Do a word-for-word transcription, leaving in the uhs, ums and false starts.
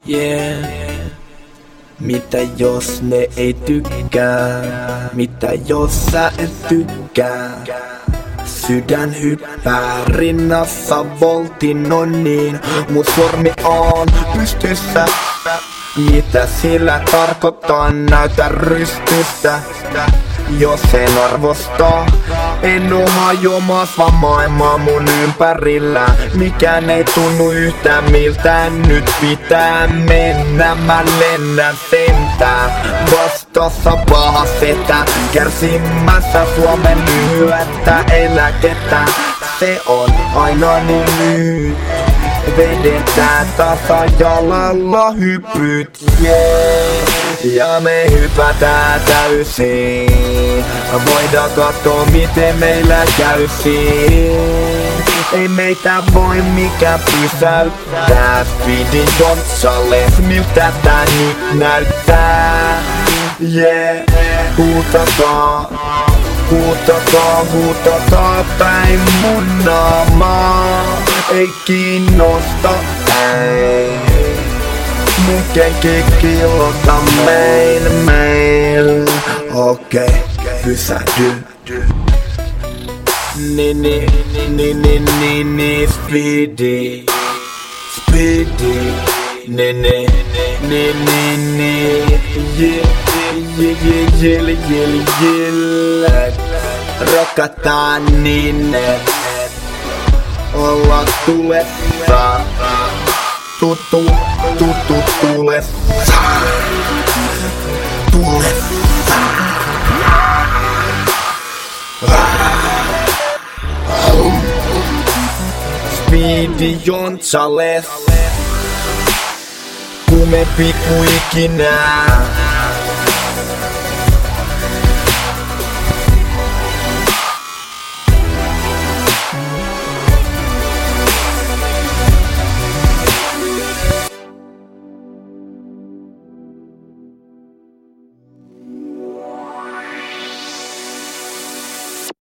Yeah. Mitä jos ne ei tykkää? Mitä jos sä et tykkää? Sydän hyppää rinnassa voltin on niin, mut sormi on pystyssä. Mitä sillä tarkoittaa? Näytä rystystä. Jos en arvosta, en oo hajoamassa maailmaa mun ympärillä. Mikään ei tunnu yhtään miltään, nyt pitää mennä. Mä lennän sentään, vastassa paha setä, kärsimässä Suomen lyhyettä eläkettä. Se on aina niin lyhyt, vedetään tasajalalla hypyt, yeah. Ja me hypätään täysin, voidaan katsoa miten meillä käy siin. Ei meitä voi mikään pysäyttää, Speedy Gonzales, miltä tää nyt näyttää? Yeah, huutakaa, huutakaa, huutakaa päin mun naamaa. Ei kiinnosta, ei. Mun kenki kilota meil, meil. Okei, okay, pysähdy. Ni ni ni ni ni ni Speedy, Speedy. Ni ni ni ni ni. Yeah yeah yeah yeah yeah yeah. Rokataan niin et olla tulessa. Tuttu, tuttu, tulessa. Tulessa. Speedy Gonzales, kumempi kuin ikinä.